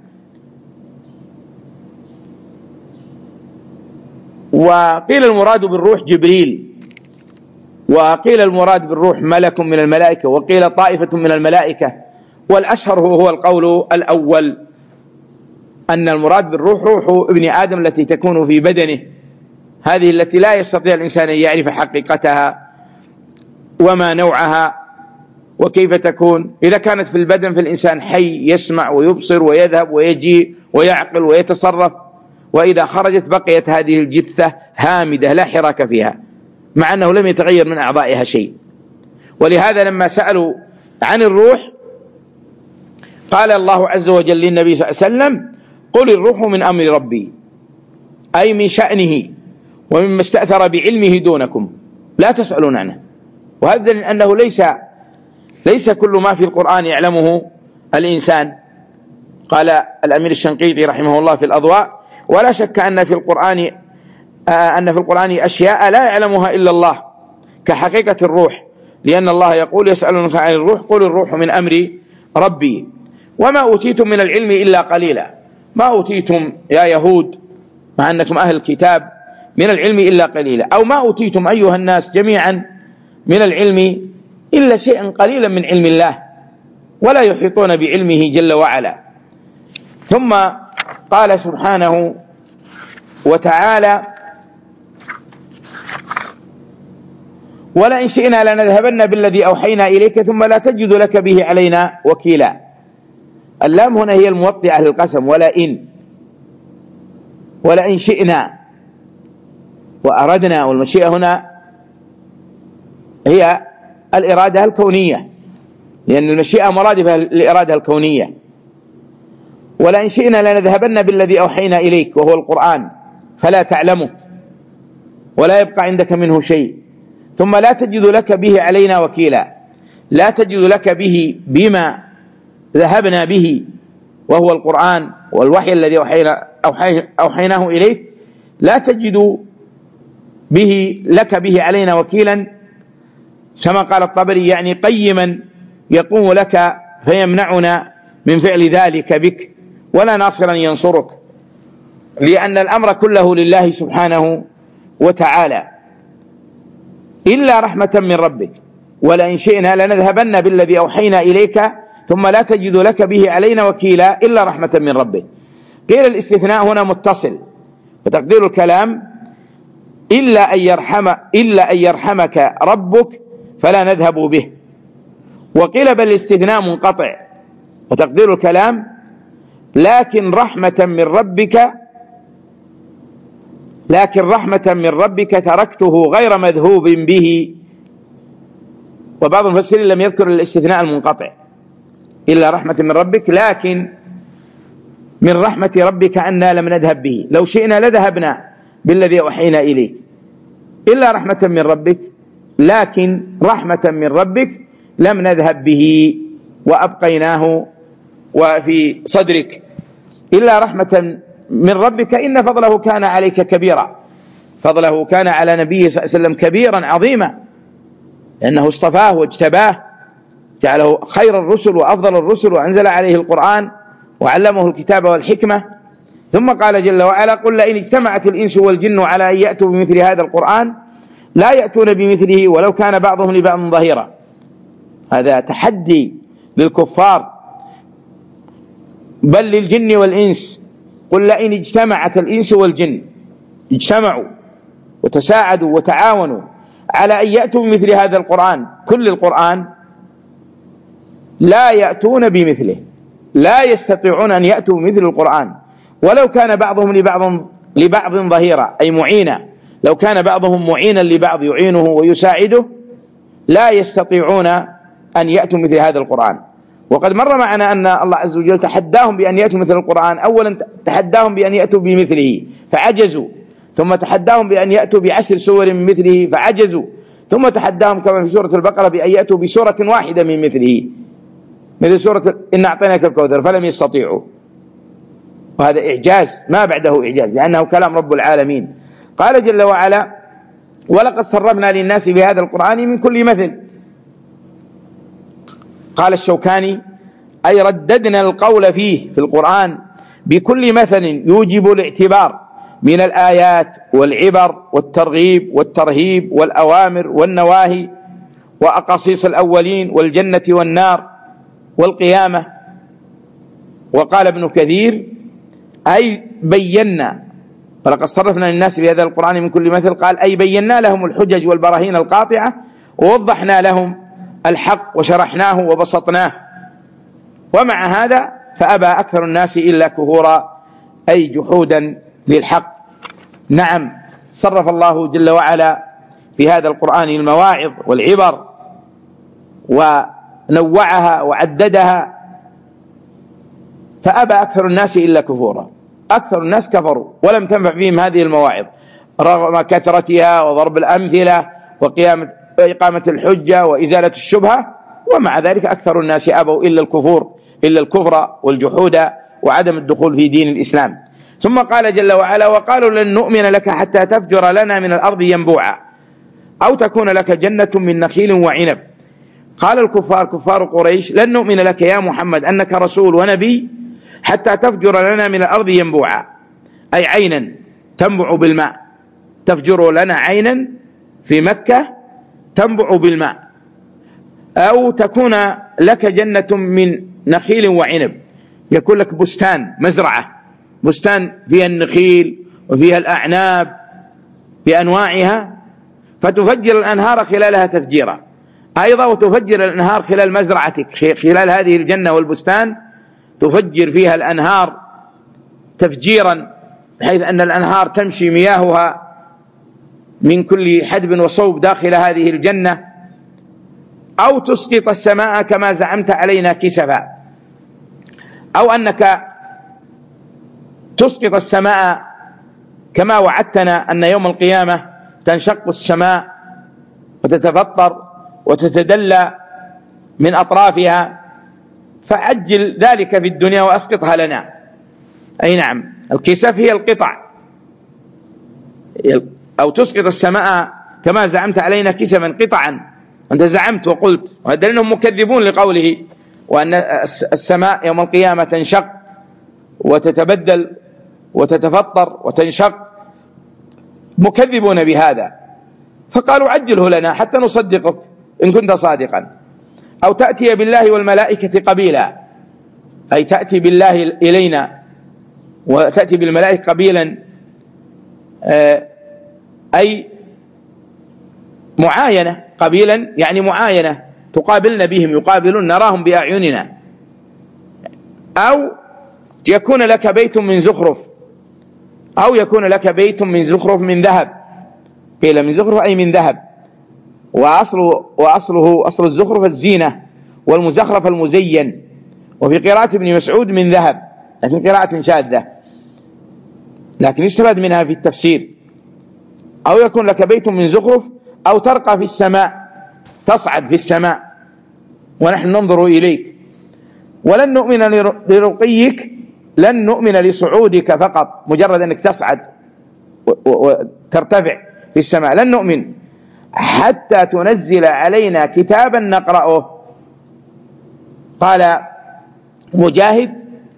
وقيل المراد بالروح جبريل، وقيل المراد بالروح ملك من الملائكة، وقيل طائفة من الملائكة، والأشهر هو القول الأول، أن المراد بالروح روح ابن آدم التي تكون في بدنه، هذه التي لا يستطيع الإنسان أن يعرف حقيقتها وما نوعها وكيف تكون. إذا كانت في البدن فالإنسان حي يسمع ويبصر ويذهب ويجي ويعقل ويتصرف، وإذا خرجت بقيت هذه الجثة هامدة لا حراك فيها، مع أنه لم يتغير من أعضائها شيء. ولهذا لما سألوا عن الروح قال الله عز وجل للنبي صلى الله عليه وسلم: قل الروح من أمر ربي، أي من شأنه ومما استأثر بعلمه دونكم، لا تسألون عنه. وهذا أنه ليس كل ما في القرآن يعلمه الإنسان. قال الأمير الشنقيطي رحمه الله في الأضواء: ولا شك أن في القرآن أشياء لا يعلمها إلا الله كحقيقة الروح، لأن الله يقول: يسألونك عن الروح قل الروح من أمر ربي وما أوتيتم من العلم إلا قليلا. ما أوتيتم يا يهود مع أنكم أهل الكتاب من العلم إلا قليلا، أو ما أوتيتم أيها الناس جميعا من العلم إلا شيئا قليلا من علم الله، ولا يحيطون بعلمه جل وعلا. ثم قال سبحانه وتعالى: ولئن شئنا لنذهبن بالذي أوحينا إليك ثم لا تجد لك به علينا وكيلا. اللام هنا هي الموطئة للقسم، ولئن شئنا وأردنا، والمشيئة هنا هي الإرادة الكونية، لأن المشيئة مرادفة للإرادة الكونية. ولئن شئنا لنذهبن بالذي أوحينا إليك وهو القرآن فلا تعلمه ولا يبقى عندك منه شيء، ثم لا تجد لك به علينا وكيلا. لا تجد لك به بما ذهبنا به وهو القرآن والوحي الذي أوحيناه إليك، لا تجد لك به علينا وكيلا، كما قال الطبري يعني قيما يقوم لك فيمنعنا من فعل ذلك بك، ولا ناصرا ينصرك، لأن الأمر كله لله سبحانه وتعالى، إلا رحمة من ربك، ولئن شئنا لنذهبن بالذي أوحينا إليك ثم لا تجد لك به علينا وكيلا إلا رحمة من ربك. قيل الاستثناء هنا متصل، وتقدير الكلام إلا أن يرحمك ربك فلا نذهب به. وقيل بل الاستثناء منقطع، وتقدير الكلام لكن رحمة من ربك تركته غير مذهوب به. وبعض المفسرين لم يذكر الاستثناء المنقطع، إلا رحمة من ربك، لكن من رحمة ربك أننا لم نذهب به، لو شئنا لذهبنا بالذي أوحينا إليك، إلا رحمة من ربك، لكن رحمة من ربك لم نذهب به وأبقيناه وفي صدرك. إلا رحمة من ربك إن فضله كان عليك كبيرا، فضله كان على نبيه صلى الله عليه وسلم كبيرا عظيما، لأنه اصطفاه واجتباه، جعله خير الرسل وأفضل الرسل، وأنزل عليه القرآن وعلمه الكتاب والحكمة. ثم قال جل وعلا: قل لئن اجتمعت الإنس والجن على أن يأتوا بمثل هذا القرآن لا يأتون بمثله ولو كان بعضهم لبعض ظهيرا. هذا تحدي للكفار، بل للجن والإنس. قل لئن اجتمعت الإنس والجن، اجتمعوا وتساعدوا وتعاونوا على أن يأتوا بمثل هذا القرآن، كل القرآن، لا يأتون بمثله، لا يستطيعون أن يأتوا بمثل القرآن ولو كان بعضهم لبعض ظهيرا، أي معينا، لو كان بعضهم معينا لبعض يعينه ويساعده لا يستطيعون أن يأتوا مثل هذا القرآن. وقد مر معنا أن الله عز وجل تحداهم بأن يأتوا مثل القرآن. أولا تحداهم بأن يأتوا بمثله فعجزوا، ثم تحداهم بأن يأتوا ب10 سور من مثله فعجزوا، ثم تحداهم كما في سورة البقرة بأن يأتوا بسورة واحدة من مثله، مثل سورة إنا أعطيناك الكوثر، فلم يستطيعوا. وهذا إعجاز ما بعده إعجاز، لأنه كلام رب العالمين. قال جل وعلا: ولقد صرفنا للناس بهذا القرآن من كل مثل. قال الشوكاني: أي رددنا القول فيه في القرآن بكل مثل يوجب الاعتبار من الآيات والعبر والترغيب والترهيب والأوامر والنواهي وأقاصيص الأولين والجنة والنار والقيامة. وقال ابن كثير: أي بينا، ولقد صرفنا للناس بهذا القرآن من كل مثل، قال أي بينا لهم الحجج والبراهين القاطعة، ووضحنا لهم الحق وشرحناه وبسطناه. ومع هذا فأبى أكثر الناس إلا كفورا، أي جحودا للحق. نعم، صرف الله جل وعلا في هذا القرآن المواعظ والعبر ونوعها وعددها، فأبى أكثر الناس إلا كفورا. أكثر الناس كفروا ولم تنفع فيهم هذه المواعظ رغم كثرتها وضرب الأمثلة وإقامة الحجة وإزالة الشبهة، ومع ذلك أكثر الناس أبوا إلا الكفر والجحود وعدم الدخول في دين الإسلام. ثم قال جل وعلا: وقالوا لن نؤمن لك حتى تفجر لنا من الأرض ينبوعا أو تكون لك جنة من نخيل وعنب. قال الكفار، كفار قريش: لن نؤمن لك يا محمد أنك رسول ونبي حتى تفجر لنا من الأرض ينبوعا، أي عينا تنبع بالماء، تفجر لنا عينا في مكة تنبع بالماء، أو تكون لك جنة من نخيل وعنب، يكون لك بستان، مزرعة، بستان فيها النخيل وفيها الأعناب بأنواعها، فتفجر الأنهار خلالها تفجيرا، أيضا وتفجر الأنهار خلال مزرعتك، خلال هذه الجنة والبستان تفجر فيها الأنهار تفجيرا، بحيث أن الأنهار تمشي مياهها من كل حدب وصوب داخل هذه الجنة، أو تسقط السماء كما زعمت علينا كسفا، أو أنك تسقط السماء كما وعدتنا أن يوم القيامة تنشق السماء وتتفطر وتتدلى من أطرافها، فعجل ذلك في الدنيا وأسقطها لنا. أي نعم، الكسف هي القطع، أو تسقط السماء كما زعمت علينا كسفا قطعا. أنت زعمت وقلت، وهذا لأنهم مكذبون لقوله وأن السماء يوم القيامة تنشق وتتبدل وتتفطر وتنشق، مكذبون بهذا، فقالوا عجله لنا حتى نصدقك إن كنت صادقا. أو تأتي بالله والملائكة قبيلا، أي تأتي بالله إلينا وتأتي بالملائكة قبيلا، أي معاينة. قبيلا يعني معاينة، تقابلنا بهم، يقابلون نراهم بأعيننا. أو يكون لك بيت من زخرف، أو يكون لك بيت من زخرف من ذهب. قيل من زخرف أي من ذهب، وأصل الزخرف الزينة، والمزخرف المزين. وفي قراءة ابن مسعود من ذهب، لكن قراءة شاذة، لكن يستفاد منها في التفسير. أو يكون لك بيت من زخرف، أو ترقى في السماء، تصعد في السماء ونحن ننظر إليك. ولن نؤمن لرقيك، لن نؤمن لصعودك فقط، مجرد أنك تصعد وترتفع في السماء، لن نؤمن حتى تنزل علينا كتابا نقرأه. قال مجاهد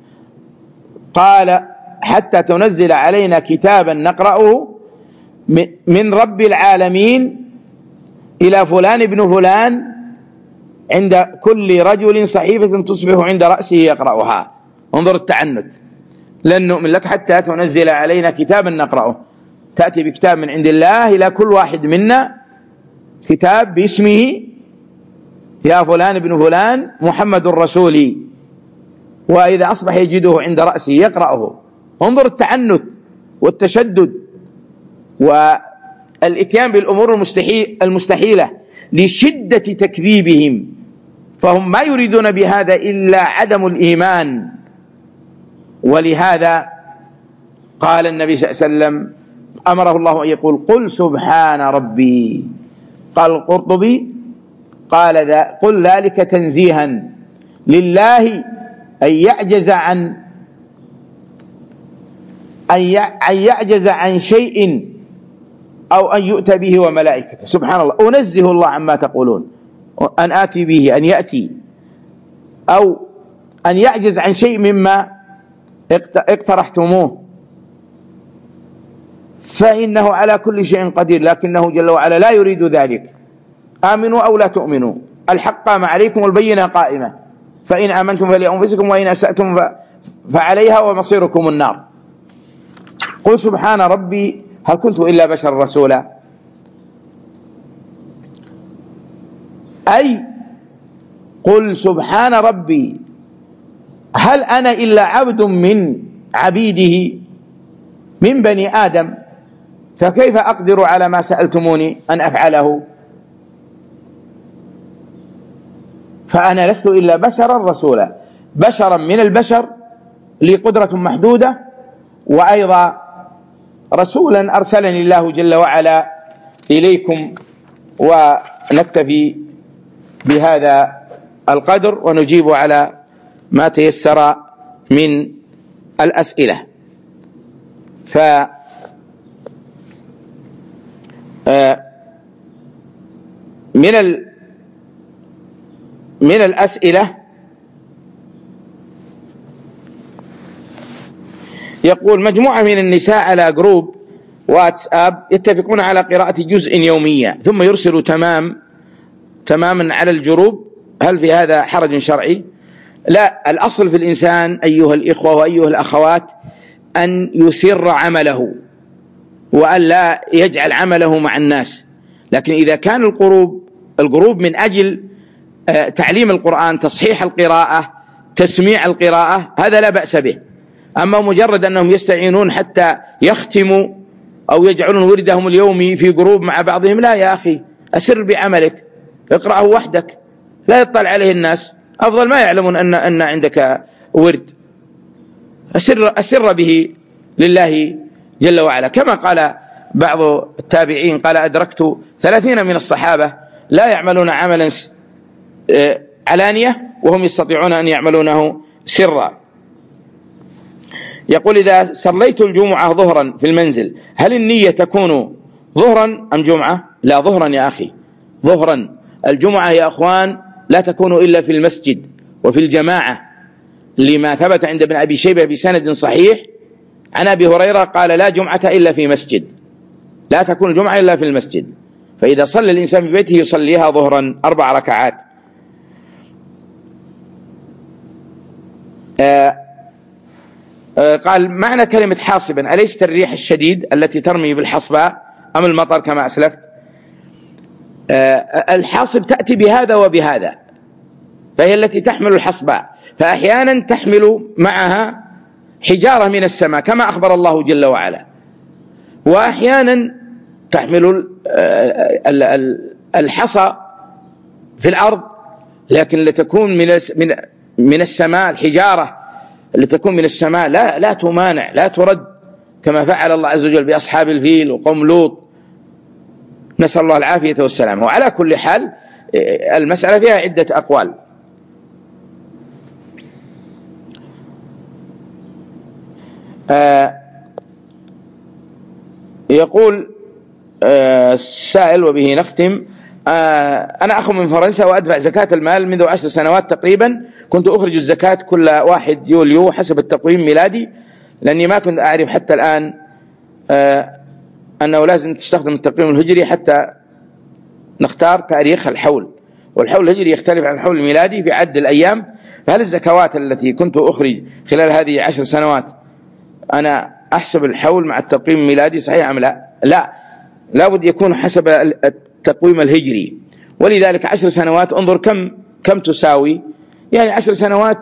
قال حتى تنزل علينا كتابا نقرأه من رب العالمين إلى فلان ابن فلان، عند كل رجل صحيفة تصبح عند رأسه يقرأها. انظر التعنت، لن نؤمن لك حتى تنزل علينا كتابا نقرأه. تأتي بكتاب من عند الله إلى كل واحد منا، كتاب باسمه، يا فلان ابن فلان محمد رسولي، وإذا أصبح يجده عند رأسه يقرأه. انظر التعنت والتشدد والإتيان بالأمور المستحيلة لشدة تكذيبهم، فهم ما يريدون بهذا إلا عدم الإيمان. ولهذا قال النبي صلى الله عليه وسلم، أمره الله أن يقول قل سبحان ربي. قال القرطبي قل ذلك تنزيها لله أن يعجز عن شيء أو أن يؤتى به وملائكته. سبحان الله، أنزه الله عما تقولون، أن آتي به، أن يأتي، أو أن يعجز عن شيء مما اقترحتموه، فإنه على كل شيء قدير، لكنه جل وعلا لا يريد ذلك. آمنوا أو لا تؤمنوا، الحق قام عليكم والبينة قائمة، فإن آمنتم فلأنفسكم وإن أسأتم فعليها ومصيركم النار. قل سبحان ربي هل كنت إلا بشر رسولا، أي قل سبحان ربي هل أنا إلا عبد من عبيده من بني آدم، فكيف أقدر على ما سألتموني أن أفعله؟ فأنا لست إلا بشرا رسولا، بشرا من البشر، لي قدرة محدودة، وأيضا رسولا أرسلني الله جل وعلا إليكم. ونكتفي بهذا القدر ونجيب على ما تيسر من الأسئلة. من الأسئلة يقول مجموعة من النساء على جروب واتساب يتفقون على قراءة جزء يوميا ثم يرسلوا تماما على الجروب، هل في هذا حرج شرعي؟ لا، الأصل في الإنسان أيها الإخوة وأيها الأخوات أن يسر عمله وأن لا يجعل عمله مع الناس. لكن إذا كان الجروب من أجل تعليم القرآن، تصحيح القراءة، تسميع القراءة، هذا لا بأس به. أما مجرد أنهم يستعينون حتى يختموا أو يجعلون وردهم اليومي في جروب مع بعضهم، لا يا أخي، أسر بعملك، اقرأه وحدك لا يطلع عليه الناس، أفضل ما يعلمون أن عندك ورد، أسر به لله جل وعلا. كما قال بعض التابعين، قال أدركت 30 من الصحابة لا يعملون عملا علانية وهم يستطيعون أن يعملونه سرا. يقول إذا صليت الجمعة ظهرا في المنزل هل النية تكون ظهرا أم جمعة؟ لا، ظهرا يا أخي، ظهرا. الجمعة يا أخوان لا تكون إلا في المسجد وفي الجماعة، لما ثبت عند ابن أبي شيبة بسند صحيح عن أبي هريرة قال لا جمعة إلا في مسجد، لا تكون الجمعة إلا في المسجد. فإذا صلى الإنسان في بيته يصليها ظهرا 4 ركعات. قال معنى كلمة حاصبا أليست الريح الشديد التي ترمي بالحصباء أم المطر كما أسلفت؟ الحاصب تأتي بهذا وبهذا، فهي التي تحمل الحصباء، فأحيانا تحمل معها حجارة من السماء كما أخبر الله جل وعلا، وأحيانا تحمل الحصى في الأرض لكن لتكون من السماء، الحجارة اللي تكون من السماء لا تمانع، لا ترد، كما فعل الله عز وجل بأصحاب الفيل وقوم لوط، نسأل الله العافية والسلامة. وعلى كل حال المسألة فيها عدة أقوال. يقول السائل وبه نختم: أنا أخ من فرنسا وأدفع زكاة المال منذ 10 سنوات تقريبا، كنت أخرج الزكاة كل 1 يوليو حسب التقويم الميلادي، لأني ما كنت أعرف حتى الآن أنه لازم تستخدم التقويم الهجري حتى نختار تاريخ الحول، والحول الهجري يختلف عن الحول الميلادي في عد الأيام. فهل الزكوات التي كنت أخرج خلال هذه 10 سنوات أنا أحسب الحول مع التقويم الميلادي صحيح أم لا؟ لا بد يكون حسب التقويم الهجري. ولذلك 10 سنوات انظر كم تساوي، يعني 10 سنوات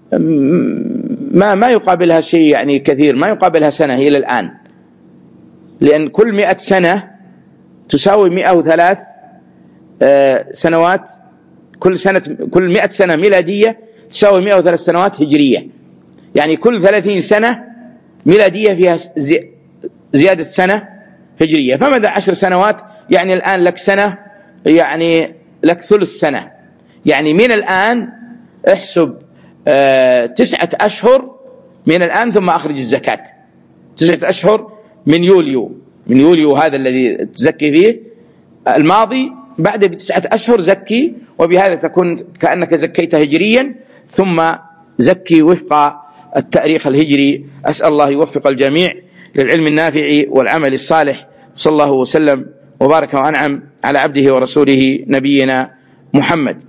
ما يقابلها شيء يعني كثير، ما يقابلها سنة هي إلى الآن، لأن كل 100 سنة تساوي 103 سنوات، كل 100 سنة ميلادية تساوي 103 سنوات هجرية، يعني كل 30 سنة ميلادية فيها زيادة سنة هجرية. فماذا 10 سنوات؟ يعني الآن لك سنة، يعني لك ثلث سنة، يعني من الآن احسب 9 أشهر من الآن ثم أخرج الزكاة. 9 أشهر من يوليو هذا الذي تزكي فيه الماضي، بعد ب9 أشهر زكي، وبهذا تكون كأنك زكيت هجريا، ثم زكي وفق التاريخ الهجري. أسأل الله يوفق الجميع للعلم النافع والعمل الصالح، صلى الله وسلم وبارك وأنعم على عبده ورسوله نبينا محمد.